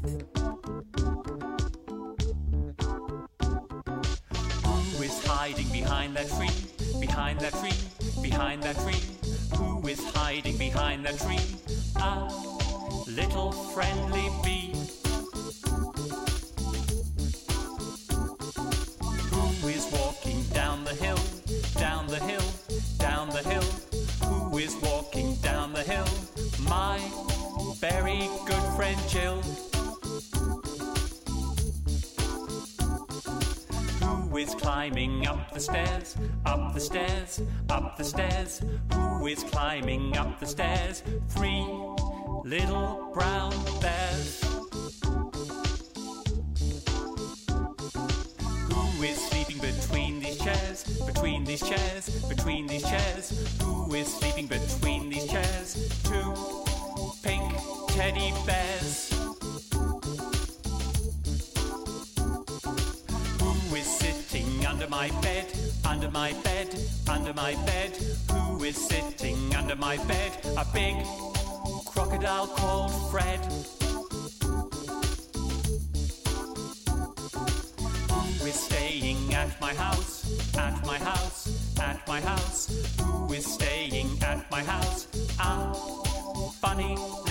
Who is hiding behind that tree? Behind that tree? Behind that tree? Who is hiding behind that tree? A little friendly bee. Who is walking down the hill? Down the hill? Down the hill? Who is walking down the hill? My very good friend Jill. Who is climbing up the stairs? Up the stairs? Up the stairs? Who is climbing up the stairs? 3 little brown bears. Who is sleeping between these chairs? Between these chairs? Between these chairs? Who is sleeping between these chairs? 2 pink teddy bears. Who is sitting under my bed? Under my bed? Under my bed? Who is sitting under my bed? A big crocodile called Fred. Who is staying at my house? At my house? At my house? Who is staying at my house? A funny